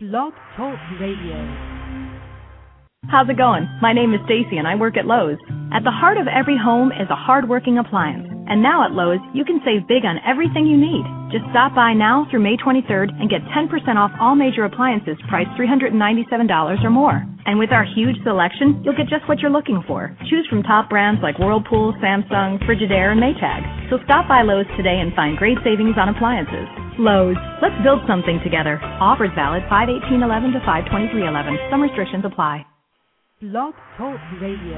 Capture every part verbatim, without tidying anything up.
Blog Talk Radio. How's it going? My name is Stacy and I work at Lowe's. At the heart of every home is a hard-working appliance. And now at Lowe's, you can save big on everything you need. Just stop by now through May twenty-third and get ten percent off all major appliances priced three hundred ninety-seven dollars or more. And with our huge selection, you'll get just what you're looking for. Choose from top brands like Whirlpool, Samsung, Frigidaire, and Maytag. So stop by Lowe's today and find great savings on appliances. Lowe's. Let's build something together. Offers valid five eighteen eleven to five twenty-three eleven. Some restrictions apply. Blog Talk Radio.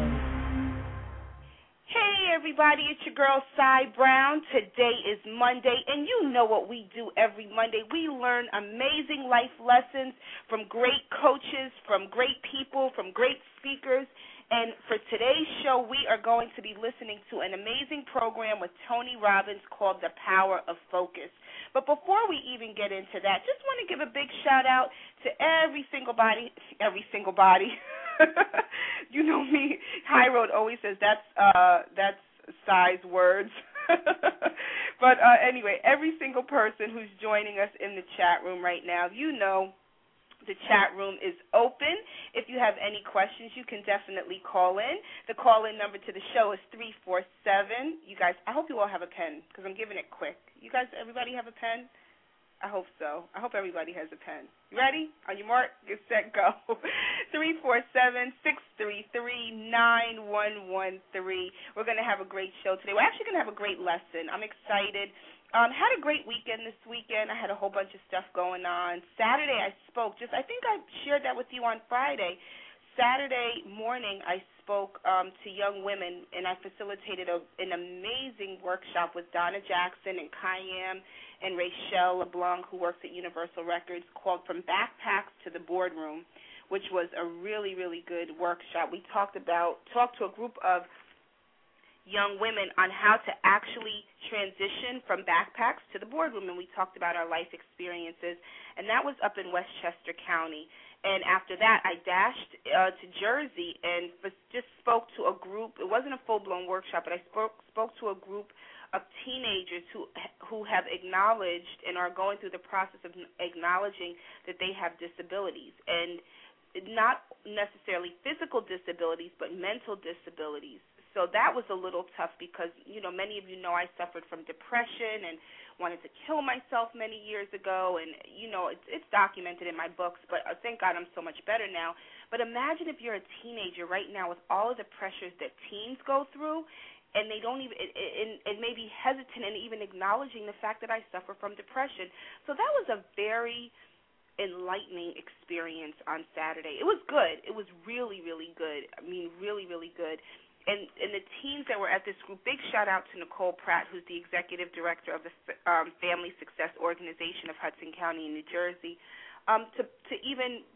Hey everybody, it's your girl Cy Brown. Today is Monday, and you know what we do every Monday. We learn amazing life lessons from great coaches, from great people, from great speakers. And for today's show, we are going to be listening to an amazing program with Tony Robbins called The Power of Focus. But before we even get into that, just want to give a big shout out to every single body, every single body. You know me, High Road always says that's uh, that's Cy's words. But uh, anyway, every single person who's joining us in the chat room right now, you know, the chat room is open. If you have any questions, you can definitely call in. The call-in number to the show is three four seven. You guys, I hope you all have a pen because I'm giving it quick. You guys, everybody have a pen? I hope so. I hope everybody has a pen. You ready? On your mark, get set, go. three four seven, six three three, nine one one three. We're going to have a great show today. We're actually going to have a great lesson. I'm excited. Um, had a great weekend this weekend. I had a whole bunch of stuff going on. Saturday I spoke. Just I think I shared that with you on Friday. Saturday morning I spoke um, to young women, and I facilitated a, an amazing workshop with Donna Jackson and Kayam and Rachelle LeBlanc, who works at Universal Records, called From Backpacks to the Boardroom, which was a really, really good workshop. We talked about, talked to a group of young women on how to actually transition from backpacks to the boardroom, and we talked about our life experiences, and that was up in Westchester County. And after that, I dashed uh, to Jersey and just spoke to a group. It wasn't a full-blown workshop, but I spoke spoke to a group of teenagers who who have acknowledged and are going through the process of acknowledging that they have disabilities, and not necessarily physical disabilities, but mental disabilities. So that was a little tough because, you know, many of you know I suffered from depression and wanted to kill myself many years ago. And, you know, it's, it's documented in my books, but thank God I'm so much better now. But imagine if you're a teenager right now with all of the pressures that teens go through, and they don't even, and, and maybe hesitant in even acknowledging the fact that I suffer from depression. So that was a very enlightening experience on Saturday. It was good. It was really, really good. I mean, really, really good. And, and the teens that were at this group, big shout-out to Nicole Pratt, who's the executive director of the um, Family Success Organization of Hudson County in New Jersey, um, to, to even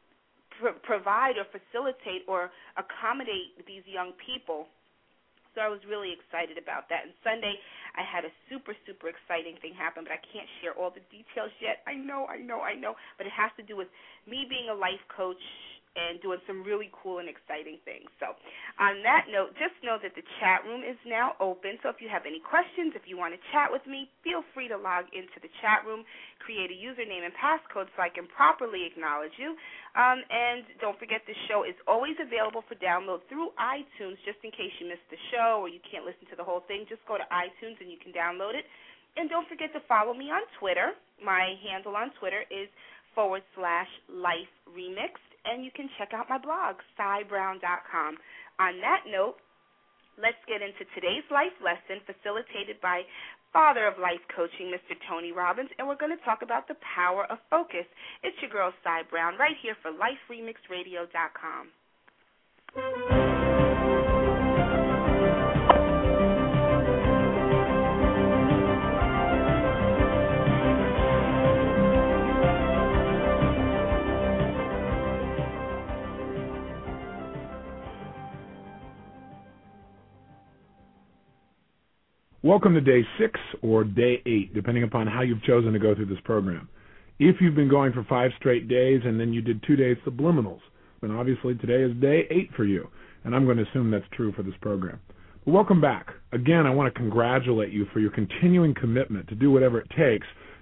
pr- provide or facilitate or accommodate these young people. So I was really excited about that. And Sunday, I had a super, super exciting thing happen, but I can't share all the details yet. I know, I know, I know, but it has to do with me being a life coach and doing some really cool and exciting things. So on that note, just know that the chat room is now open. So if you have any questions, if you want to chat with me, feel free to log into the chat room, create a username and passcode so I can properly acknowledge you. Um, and don't forget the show is always available for download through iTunes, just in case you missed the show or you can't listen to the whole thing. Just go to iTunes and you can download it. And don't forget to follow me on Twitter. My handle on Twitter is forward slash life remixed. And you can check out my blog, cy brown dot com. On that note, let's get into today's life lesson facilitated by father of life coaching, Mister Tony Robbins, and we're going to talk about the power of focus. It's your girl, Cy Brown, right here for life remixed radio dot com. Welcome to day six or day eight, depending upon how you've chosen to go through this program. If you've been going for five straight days and then you did two days subliminals, then obviously today is day eight for you, and I'm going to assume that's true for this program. But welcome back. Again, I want to congratulate you for your continuing commitment to do whatever it takes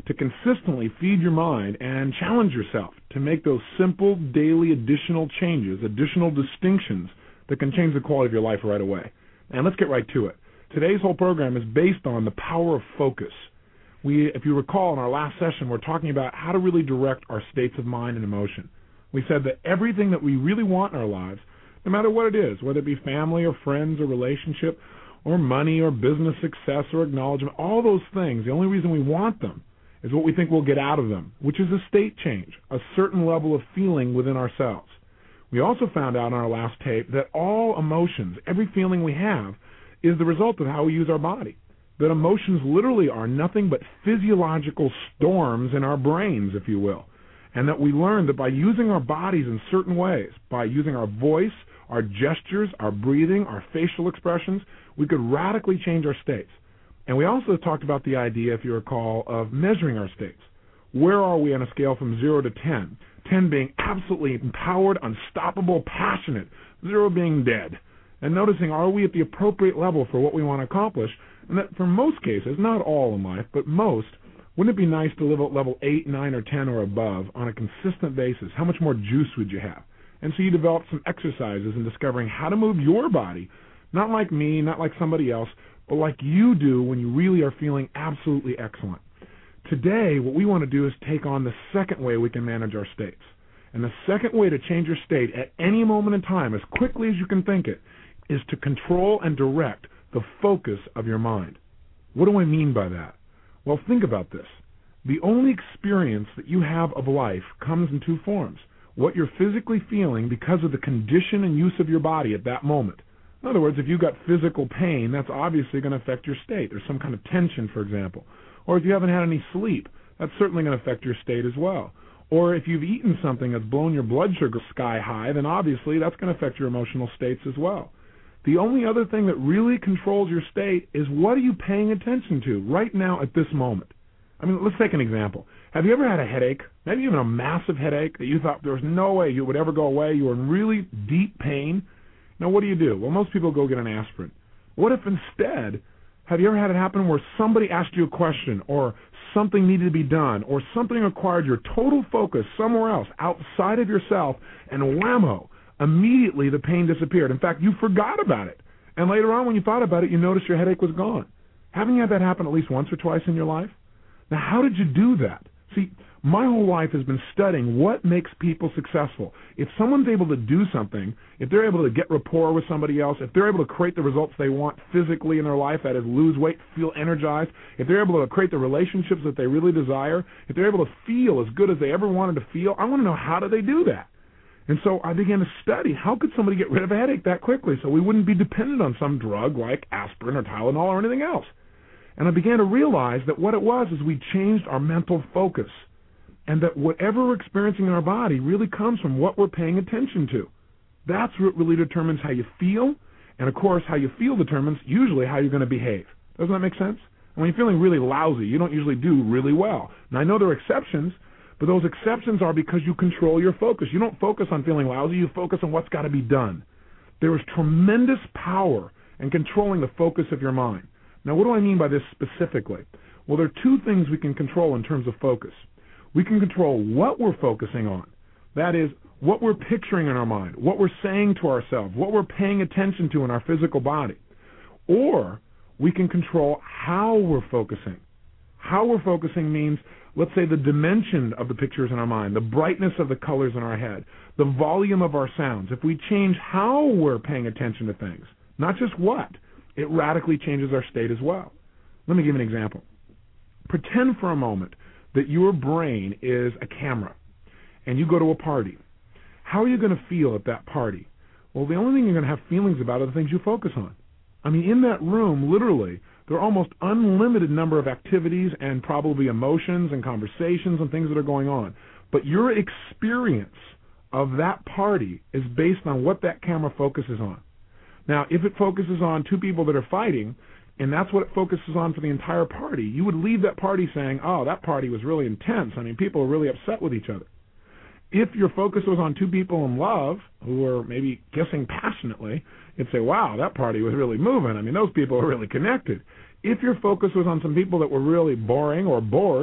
to consistently feed your mind and challenge yourself to make those simple daily additional changes, additional distinctions that can change the quality of your life right away. And let's get right to it. Today's whole program is based on the power of focus. We, if you recall in our last session, we're talking about how to really direct our states of mind and emotion. We said that everything that we really want in our lives, no matter what it is, whether it be family or friends or relationship or money or business success or acknowledgement, all those things, the only reason we want them is what we think we'll get out of them, which is a state change, a certain level of feeling within ourselves. We also found out on our last tape that all emotions, every feeling we have, is the result of how we use our body. That emotions literally are nothing but physiological storms in our brains, if you will. And that we learn that by using our bodies in certain ways, by using our voice, our gestures, our breathing, our facial expressions, we could radically change our states. And we also talked about the idea, if you recall, of measuring our states. Where are we on a scale from zero to ten? ten being absolutely empowered, unstoppable, passionate, zero being dead. And noticing, are we at the appropriate level for what we want to accomplish? And that for most cases, not all in life, but most, wouldn't it be nice to live at level eight, nine, or ten or above on a consistent basis? How much more juice would you have? And so you develop some exercises in discovering how to move your body, not like me, not like somebody else, but like you do when you really are feeling absolutely excellent. Today, what we want to do is take on the second way we can manage our states. And the second way to change your state at any moment in time, as quickly as you can think it, is to control and direct the focus of your mind. What do I mean by that? Well, think about this. The only experience that you have of life comes in two forms. What you're physically feeling because of the condition and use of your body at that moment. In other words, if you've got physical pain, that's obviously going to affect your state. There's some kind of tension, for example. Or if you haven't had any sleep, that's certainly going to affect your state as well. Or if you've eaten something that's blown your blood sugar sky high, then obviously that's going to affect your emotional states as well. The only other thing that really controls your state is what are you paying attention to right now at this moment. I mean, let's take an example. Have you ever had a headache, maybe even a massive headache that you thought there was no way you would ever go away, you were in really deep pain? Now, what do you do? Well, most people go get an aspirin. What if instead, have you ever had it happen where somebody asked you a question or something needed to be done or something required your total focus somewhere else outside of yourself, and whammo, immediately the pain disappeared. In fact, you forgot about it. And later on when you thought about it, you noticed your headache was gone. Haven't you had that happen at least once or twice in your life? Now, how did you do that? See, my whole life has been studying what makes people successful. If someone's able to do something, if they're able to get rapport with somebody else, if they're able to create the results they want physically in their life, that is lose weight, feel energized, if they're able to create the relationships that they really desire, if they're able to feel as good as they ever wanted to feel, I want to know how do they do that? And so I began to study how could somebody get rid of a headache that quickly so we wouldn't be dependent on some drug like aspirin or Tylenol or anything else. And I began to realize that what it was is we changed our mental focus, and that whatever we're experiencing in our body really comes from what we're paying attention to. That's what really determines how you feel, and of course how you feel determines usually how you're going to behave. Doesn't that make sense? And when you're feeling really lousy, you don't usually do really well. Now I know there are exceptions, but those exceptions are because you control your focus. You don't focus on feeling lousy, you focus on what's got to be done. There is tremendous power in controlling the focus of your mind. Now, what do I mean by this specifically? Well, there are two things we can control in terms of focus. We can control what we're focusing on. That is, what we're picturing in our mind, what we're saying to ourselves, what we're paying attention to in our physical body. Or we can control how we're focusing. How we're focusing means, let's say, the dimension of the pictures in our mind, the brightness of the colors in our head, the volume of our sounds. If we change how we're paying attention to things, not just what, it radically changes our state as well. Let me give you an example. Pretend for a moment that your brain is a camera and you go to a party. How are you going to feel at that party? Well, the only thing you're going to have feelings about are the things you focus on. I mean, in that room, literally, there are almost unlimited number of activities and probably emotions and conversations and things that are going on. But your experience of that party is based on what that camera focuses on. Now, if it focuses on two people that are fighting, and that's what it focuses on for the entire party, you would leave that party saying, oh, that party was really intense. I mean, people are really upset with each other. If your focus was on two people in love who were maybe kissing passionately, you'd say, wow, that party was really moving. I mean, those people are really connected. If your focus was on some people that were really boring or bored,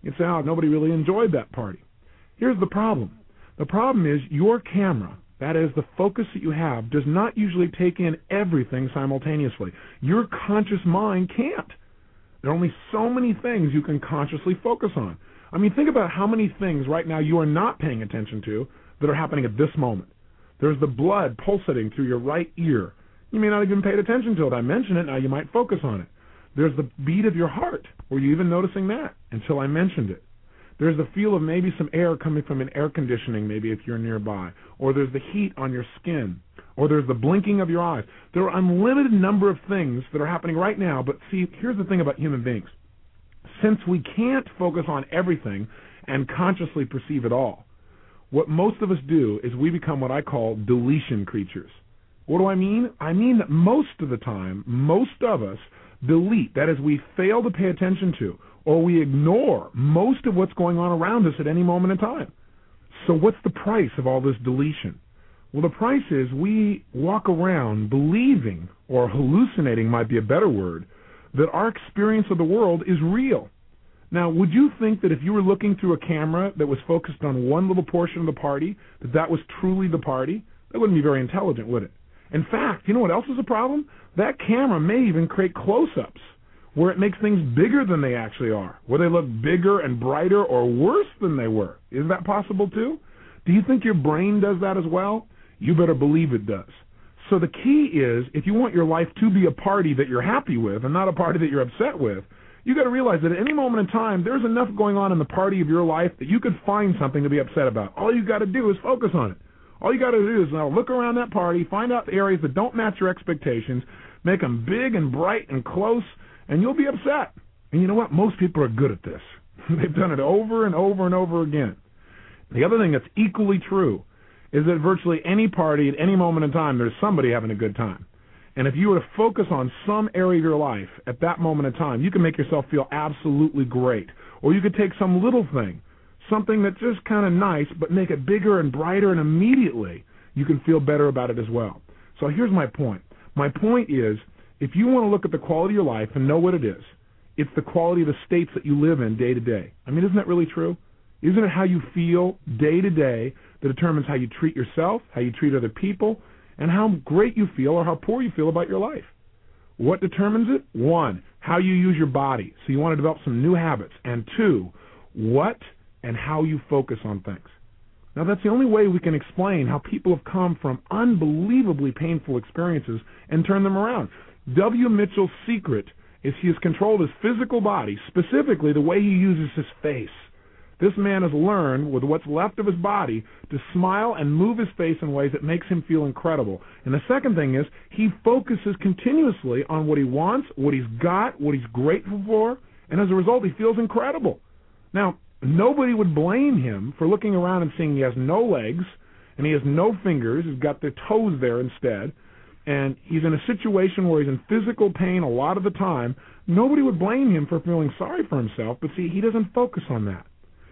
You'd say, oh, nobody really enjoyed that party. Here's the problem. The problem is your camera, that is the focus that you have, does not usually take in everything simultaneously. Your conscious mind can't. There are only so many things you can consciously focus on. I mean, think about how many things right now you are not paying attention to that are happening at this moment. There's the blood pulsating through your right ear. You may not even paid attention to it. I mention it, now you might focus on it. There's the beat of your heart. Were you even noticing that until I mentioned it? There's the feel of maybe some air coming from an air conditioning, maybe if you're nearby. Or there's the heat on your skin. Or there's the blinking of your eyes. There are an unlimited number of things that are happening right now, but see, here's the thing about human beings. Since we can't focus on everything and consciously perceive it all, what most of us do is we become what I call deletion creatures. What do I mean? I mean that most of the time, most of us delete. That is, we fail to pay attention to, or we ignore most of what's going on around us at any moment in time. So what's the price of all this deletion? Well, the price is we walk around believing, or hallucinating might be a better word, that our experience of the world is real. Now, would you think that if you were looking through a camera that was focused on one little portion of the party, that that was truly the party? That wouldn't be very intelligent, would it? In fact, you know what else is a problem? That camera may even create close-ups where it makes things bigger than they actually are, where they look bigger and brighter or worse than they were. Is that possible too? Do you think your brain does that as well? You better believe it does. So the key is, if you want your life to be a party that you're happy with and not a party that you're upset with, you got to realize that at any moment in time, there's enough going on in the party of your life that you could find something to be upset about. All you got to do is focus on it. All you got to do is now look around that party, find out the areas that don't match your expectations, make them big and bright and close, and you'll be upset. And you know what? Most people are good at this. They've done it over and over and over again. The other thing that's equally true is that virtually any party at any moment in time, there's somebody having a good time. And if you were to focus on some area of your life at that moment in time, you can make yourself feel absolutely great. Or you could take some little thing, something that's just kind of nice, but make it bigger and brighter, and immediately you can feel better about it as well. So here's my point. My point is, if you want to look at the quality of your life and know what it is, it's the quality of the states that you live in day to day. I mean, isn't that really true? Isn't it how you feel day to day that determines how you treat yourself, how you treat other people, and how great you feel or how poor you feel about your life? What determines it? One, how you use your body. So you want to develop some new habits. And two, what and how you focus on things. Now, that's the only way we can explain how people have come from unbelievably painful experiences and turn them around. W. Mitchell's secret is he has controlled his physical body, specifically the way he uses his face. This man has learned, with what's left of his body, to smile and move his face in ways that makes him feel incredible. And the second thing is, he focuses continuously on what he wants, what he's got, what he's grateful for, and as a result, he feels incredible. Now, nobody would blame him for looking around and seeing he has no legs, and he has no fingers, he's got the toes there instead, and he's in a situation where he's in physical pain a lot of the time. Nobody would blame him for feeling sorry for himself, but see, he doesn't focus on that.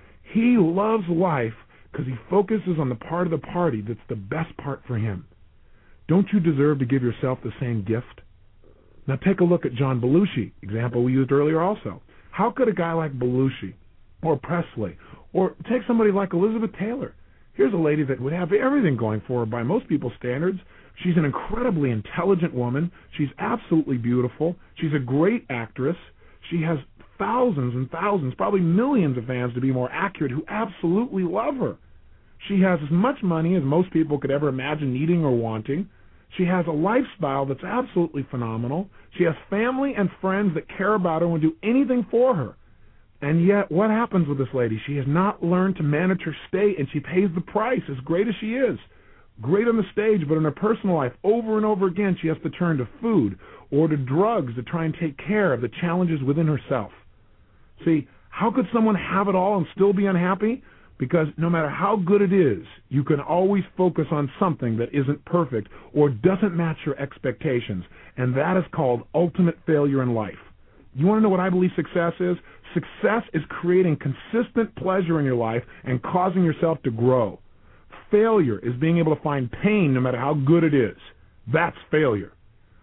He loves life because he focuses on the part of the party that's the best part for him. Don't you deserve to give yourself the same gift? Now take a look at John Belushi, example we used earlier also. How could a guy like Belushi, or Presley, or take somebody like Elizabeth Taylor? Here's a lady that would have everything going for her by most people's standards. She's an incredibly intelligent woman. She's absolutely beautiful. She's a great actress. She has thousands and thousands, probably millions of fans to be more accurate, who absolutely love her. She has as much money as most people could ever imagine needing or wanting. She has a lifestyle that's absolutely phenomenal. She has family and friends that care about her and would do anything for her. And yet, what happens with this lady? She has not learned to manage her state, and she pays the price, as great as she is. Great on the stage, but in her personal life, over and over again, she has to turn to food or to drugs to try and take care of the challenges within herself. See, how could someone have it all and still be unhappy? Because no matter how good it is, you can always focus on something that isn't perfect or doesn't match your expectations, and that is called ultimate failure in life. You want to know what I believe success is? Success is creating consistent pleasure in your life and causing yourself to grow. Failure is being able to find pain no matter how good it is. That's failure.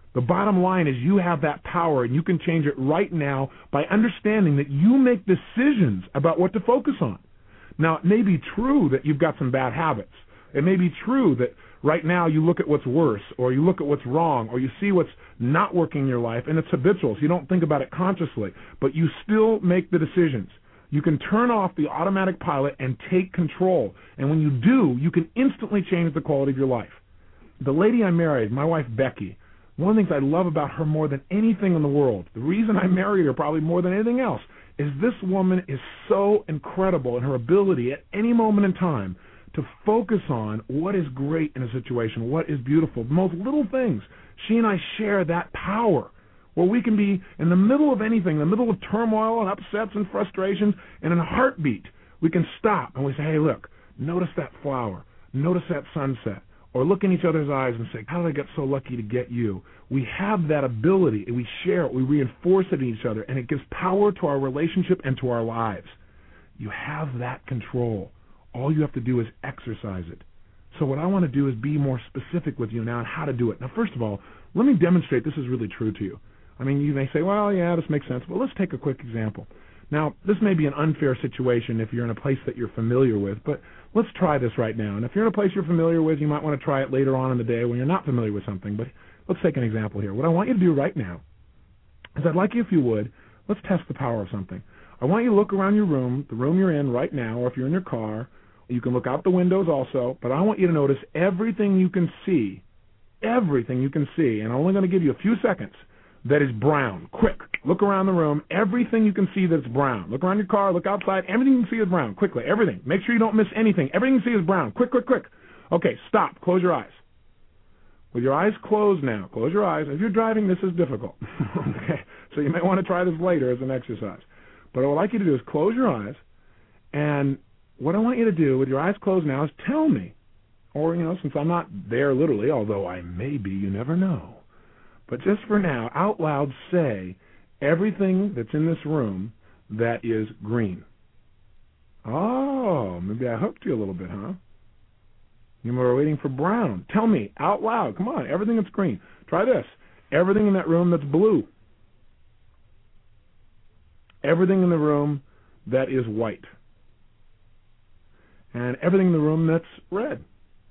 The bottom line is you have that power, and you can change it right now by understanding that you make decisions about what to focus on. Now, it may be true that you've got some bad habits. It may be true that right now you look at what's worse, or you look at what's wrong, or you see what's not working in your life, and it's habitual, so you don't think about it consciously, but you still make the decisions. You can turn off the automatic pilot and take control, and when you do, you can instantly change the quality of your life. The lady I married, my wife Becky, one of the things I love about her more than anything in the world, the reason I married her probably more than anything else, is this woman is so incredible in her ability at any moment in time to focus on what is great in a situation, what is beautiful, the most little things. She and I share that power where we can be in the middle of anything, in the middle of turmoil and upsets and frustrations, and in a heartbeat, we can stop and we say, hey, look, notice that flower, notice that sunset, or look in each other's eyes and say, how did I get so lucky to get you? We have that ability, and we share it, we reinforce it in each other, and it gives power to our relationship and to our lives. You have that control. All you have to do is exercise it. So what I want to do is be more specific with you now on how to do it. Now, first of all, let me demonstrate this is really true to you. I mean, you may say, well, yeah, this makes sense. Well, let's take a quick example. Now, this may be an unfair situation if you're in a place that you're familiar with, but let's try this right now. And if you're in a place you're familiar with, you might want to try it later on in the day when you're not familiar with something. But let's take an example here. What I want you to do right now is I'd like you, if you would, let's test the power of something. I want you to look around your room, the room you're in right now, or if you're in your car. You can look out the windows also, but I want you to notice everything you can see, everything you can see, and I'm only going to give you a few seconds, that is brown. Quick, look around the room, everything you can see that's brown. Look around your car, look outside, everything you can see is brown. Quickly, everything. Make sure you don't miss anything. Everything you can see is brown. Quick, quick, quick. Okay, stop. Close your eyes. With your eyes closed now, close your eyes. If you're driving, this is difficult. Okay, so you may want to try this later as an exercise. But what I'd like you to do is close your eyes, and what I want you to do with your eyes closed now is tell me, or, you know, since I'm not there literally, although I may be, you never know, but just for now, out loud say everything that's in this room that is green. Oh, maybe I hooked you a little bit, huh? You were waiting for brown. Tell me, out loud, come on, everything that's green. Try this. Everything in that room that's blue. Everything in the room that is white. And everything in the room that's red.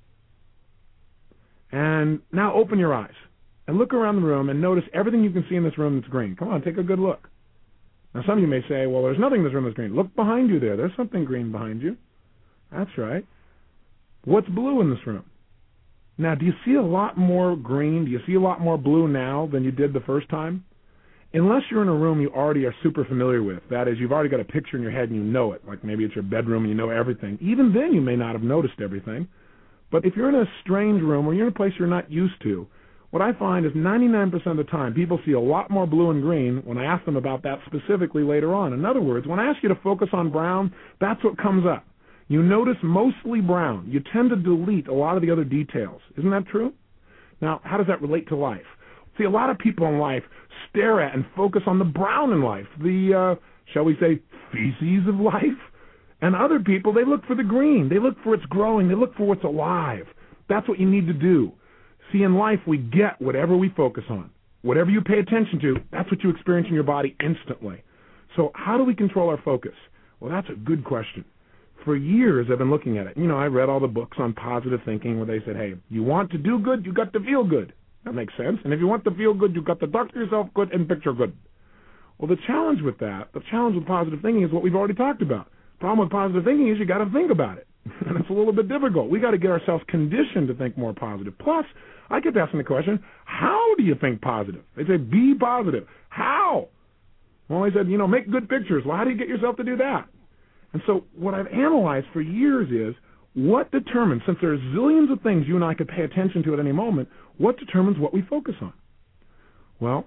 And now open your eyes and look around the room and notice everything you can see in this room that's green. Come on, take a good look. Now some of you may say, well, there's nothing in this room that's green. Look behind you there. There's something green behind you. That's right. What's blue in this room? Now, do you see a lot more green? Do you see a lot more blue now than you did the first time? Unless you're in a room you already are super familiar with, that is, you've already got a picture in your head and you know it, like maybe it's your bedroom and you know everything. Even then you may not have noticed everything. But if you're in a strange room or you're in a place you're not used to, what I find is ninety-nine percent of the time people see a lot more blue and green when I ask them about that specifically later on. In other words, when I ask you to focus on brown, that's what comes up. You notice mostly brown. You tend to delete a lot of the other details. Isn't that true? Now, how does that relate to life? See, a lot of people in life stare at and focus on the brown in life, the, uh, shall we say, feces of life. And other people, they look for the green. They look for what's growing. They look for what's alive. That's what you need to do. See, in life, we get whatever we focus on. Whatever you pay attention to, that's what you experience in your body instantly. So how do we control our focus? Well, that's a good question. For years, I've been looking at it. You know, I read all the books on positive thinking where they said, hey, you want to do good, you got to feel good. That makes sense. And if you want to feel good, you've got to talk to yourself good and picture good. Well, the challenge with that, the challenge with positive thinking is what we've already talked about. The problem with positive thinking is you got to think about it. And it's a little bit difficult. We got to get ourselves conditioned to think more positive. Plus, I kept asking the question, how do you think positive? They say, be positive. How? Well, I said, you know, make good pictures. Well, how do you get yourself to do that? And so what I've analyzed for years is what determines, since there are zillions of things you and I could pay attention to at any moment, what determines what we focus on? Well,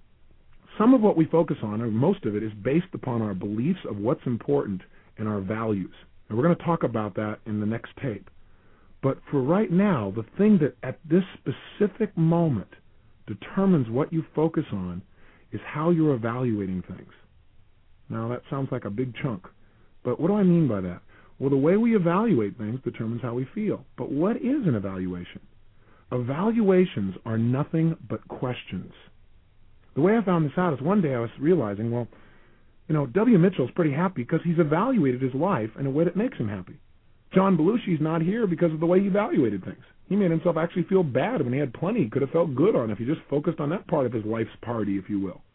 some of what we focus on, or most of it, is based upon our beliefs of what's important and our values. And we're going to talk about that in the next tape. But for right now, the thing that at this specific moment determines what you focus on is how you're evaluating things. Now, that sounds like a big chunk. But what do I mean by that? Well, the way we evaluate things determines how we feel. But what is an evaluation? Evaluations are nothing but questions. The way I found this out is one day I was realizing, well, you know, W. Mitchell's pretty happy because he's evaluated his life in a way that makes him happy. John Belushi's not here because of the way he evaluated things. He made himself actually feel bad when he had plenty he could have felt good on if he just focused on that part of his life's party, if you will.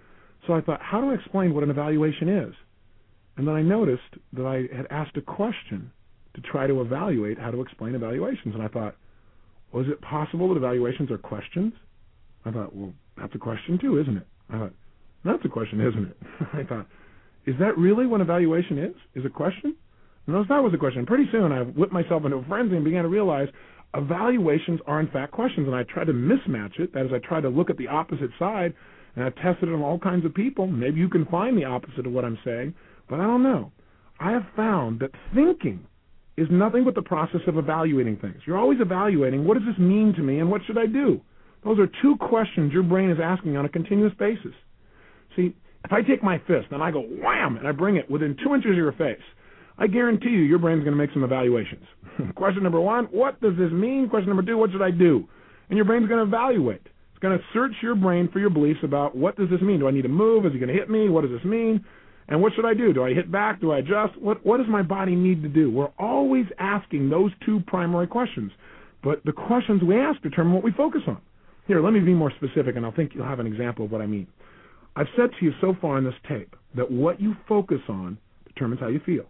So I thought, how do I explain what an evaluation is? And then I noticed that I had asked a question to try to evaluate how to explain evaluations. And I thought, well, is it possible that evaluations are questions? I thought, well, that's a question too, isn't it? I thought, that's a question, isn't it? I thought, is that really what evaluation is? Is a question? No, that was a question. Pretty soon I whipped myself into a frenzy and began to realize evaluations are in fact questions. And I tried to mismatch it. That is, I tried to look at the opposite side, and I tested it on all kinds of people. Maybe you can find the opposite of what I'm saying, but I don't know. I have found that thinking is nothing but the process of evaluating things. You're always evaluating, what does this mean to me and what should I do? Those are two questions your brain is asking on a continuous basis. See, if I take my fist and I go wham and I bring it within two inches of your face, I guarantee you your brain's going to make some evaluations. Question number one, what does this mean? Question number two, what should I do? And your brain's going to evaluate. It's going to search your brain for your beliefs about what does this mean? Do I need to move? Is he going to hit me? What does this mean? And what should I do? Do I hit back? Do I adjust? What, what does my body need to do? We're always asking those two primary questions. But the questions we ask determine what we focus on. Here, let me be more specific, and I think you'll have an example of what I mean. I've said to you so far in this tape that what you focus on determines how you feel.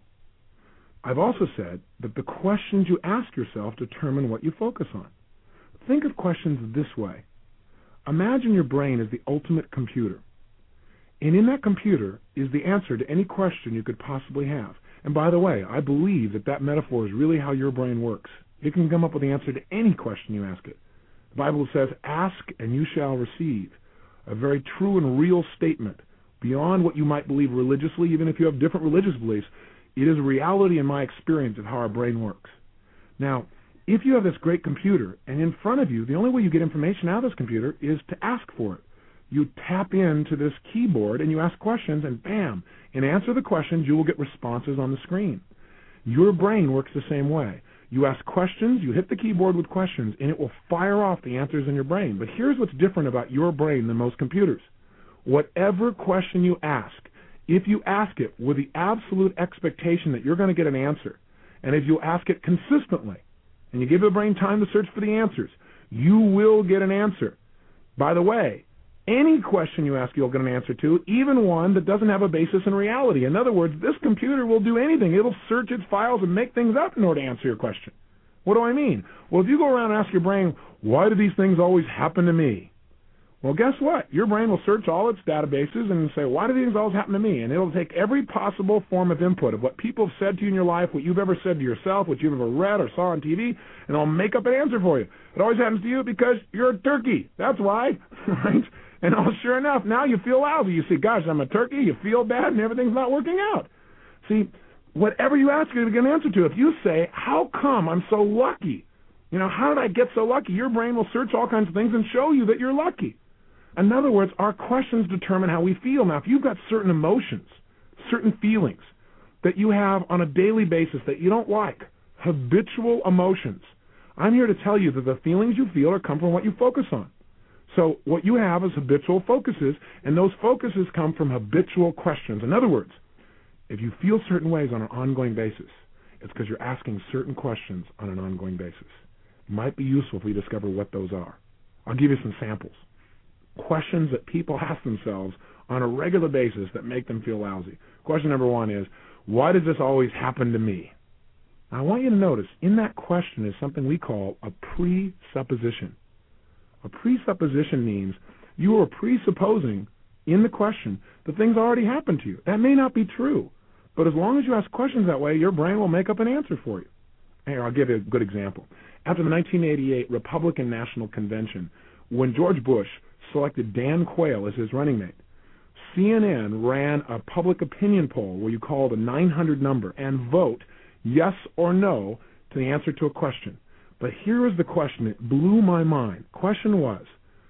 I've also said that the questions you ask yourself determine what you focus on. Think of questions this way. Imagine your brain is the ultimate computer. And in that computer is the answer to any question you could possibly have. And by the way, I believe that that metaphor is really how your brain works. It can come up with the answer to any question you ask it. The Bible says, ask and you shall receive. A very true and real statement. Beyond what you might believe religiously, even if you have different religious beliefs, it is a reality in my experience of how our brain works. Now, if you have this great computer, and in front of you, the only way you get information out of this computer is to ask for it. You tap into this keyboard and you ask questions, and bam, in answer to the questions, you will get responses on the screen. Your brain works the same way. You ask questions, you hit the keyboard with questions, and it will fire off the answers in your brain. But here's what's different about your brain than most computers. Whatever question you ask, if you ask it with the absolute expectation that you're going to get an answer, and if you ask it consistently, and you give the brain time to search for the answers, you will get an answer. By the way, any question you ask, you'll get an answer to, even one that doesn't have a basis in reality. In other words, this computer will do anything. It'll search its files and make things up in order to answer your question. What do I mean? Well, if you go around and ask your brain, why do these things always happen to me? Well, guess what? Your brain will search all its databases and say, why do these things always happen to me? And it'll take every possible form of input of what people have said to you in your life, what you've ever said to yourself, what you've ever read or saw on T V, and it'll make up an answer for you. It always happens to you because you're a turkey. That's why, right? And oh, sure enough, now you feel lousy. You say, gosh, I'm a turkey. You feel bad, and everything's not working out. See, whatever you ask, you're going to get an answer to. If you say, how come I'm so lucky? You know, how did I get so lucky? Your brain will search all kinds of things and show you that you're lucky. In other words, our questions determine how we feel. Now, if you've got certain emotions, certain feelings that you have on a daily basis that you don't like, habitual emotions, I'm here to tell you that the feelings you feel are come from what you focus on. So what you have is habitual focuses, and those focuses come from habitual questions. In other words, if you feel certain ways on an ongoing basis, it's because you're asking certain questions on an ongoing basis. It might be useful if we discover what those are. I'll give you some samples. Questions that people ask themselves on a regular basis that make them feel lousy. Question number one is, why does this always happen to me? Now, I want you to notice, in that question is something we call a presupposition. A presupposition means you are presupposing in the question that things already happened to you. That may not be true, but as long as you ask questions that way, your brain will make up an answer for you. Here, I'll give you a good example. After the nineteen eighty-eight Republican National Convention, when George Bush selected Dan Quayle as his running mate, C N N ran a public opinion poll where you call the nine hundred number and vote yes or no to the answer to a question. But here is the question. It blew my mind. Question was,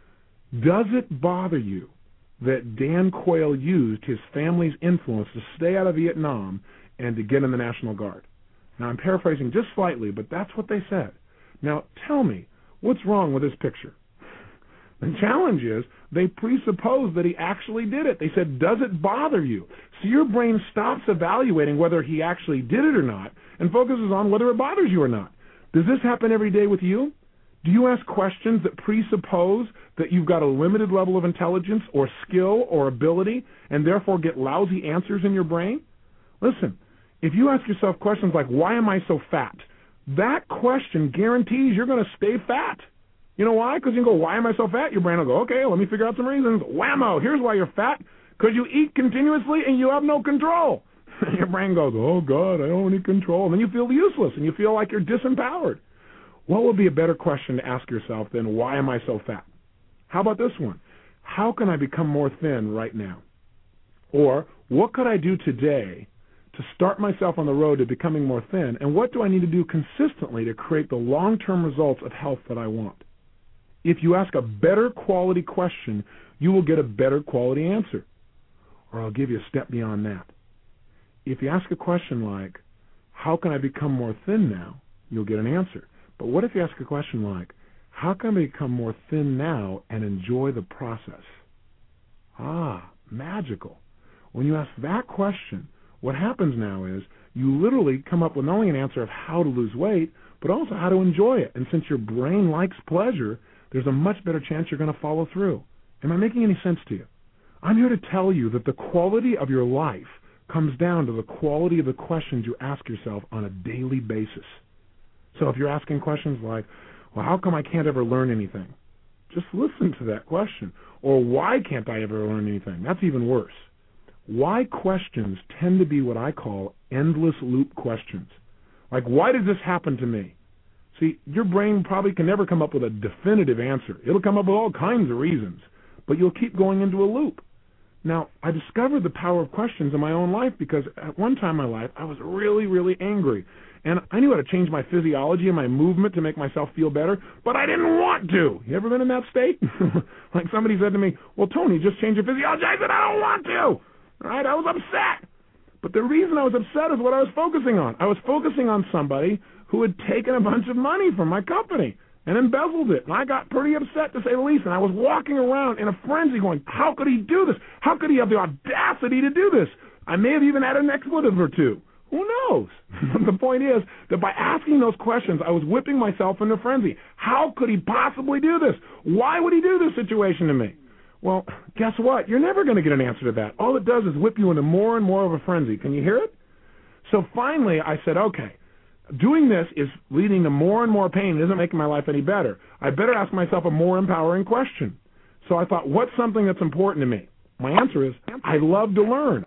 does it bother you that Dan Quayle used his family's influence to stay out of Vietnam and to get in the National Guard? Now, I'm paraphrasing just slightly, but that's what they said. Now, tell me, what's wrong with this picture? The challenge is they presuppose that he actually did it. They said, does it bother you? So your brain stops evaluating whether he actually did it or not and focuses on whether it bothers you or not. Does this happen every day with you? Do you ask questions that presuppose that you've got a limited level of intelligence or skill or ability and therefore get lousy answers in your brain? Listen, if you ask yourself questions like, why am I so fat? That question guarantees you're going to stay fat. You know why? Because you can go, why am I so fat? Your brain will go, okay, let me figure out some reasons. Whammo, here's why you're fat. Because you eat continuously and you have no control. Your brain goes, oh, God, I don't have any control. And then you feel useless and you feel like you're disempowered. What would be a better question to ask yourself than, why am I so fat? How about this one? How can I become more thin right now? Or, what could I do today to start myself on the road to becoming more thin, and what do I need to do consistently to create the long-term results of health that I want? If you ask a better quality question, you will get a better quality answer. Or I'll give you a step beyond that. If you ask a question like, how can I become more thin now? You'll get an answer. But what if you ask a question like, how can I become more thin now and enjoy the process? Ah, magical. When you ask that question, what happens now is you literally come up with not only an answer of how to lose weight, but also how to enjoy it. And since your brain likes pleasure, there's a much better chance you're going to follow through. Am I making any sense to you? I'm here to tell you that the quality of your life comes down to the quality of the questions you ask yourself on a daily basis. So if you're asking questions like, well, how come I can't ever learn anything? Just listen to that question. Or why can't I ever learn anything? That's even worse. Why questions tend to be what I call endless loop questions. Like, why did this happen to me? See, your brain probably can never come up with a definitive answer. It'll come up with all kinds of reasons, but you'll keep going into a loop. Now, I discovered the power of questions in my own life because at one time in my life, I was really, really angry. And I knew how to change my physiology and my movement to make myself feel better, but I didn't want to. You ever been in that state? Like somebody said to me, well, Tony, just change your physiology. I said, I don't want to. All right, I was upset. But the reason I was upset is what I was focusing on. I was focusing on somebody who had taken a bunch of money from my company and embezzled it. And I got pretty upset, to say the least. And I was walking around in a frenzy going, how could he do this? How could he have the audacity to do this? I may have even had an expletive or two. Who knows? The point is that by asking those questions, I was whipping myself into a frenzy. How could he possibly do this? Why would he do this situation to me? Well, guess what? You're never going to get an answer to that. All it does is whip you into more and more of a frenzy. Can you hear it? So finally, I said, okay, doing this is leading to more and more pain. It isn't making my life any better. I better ask myself a more empowering question. So I thought, what's something that's important to me? My answer is, I love to learn.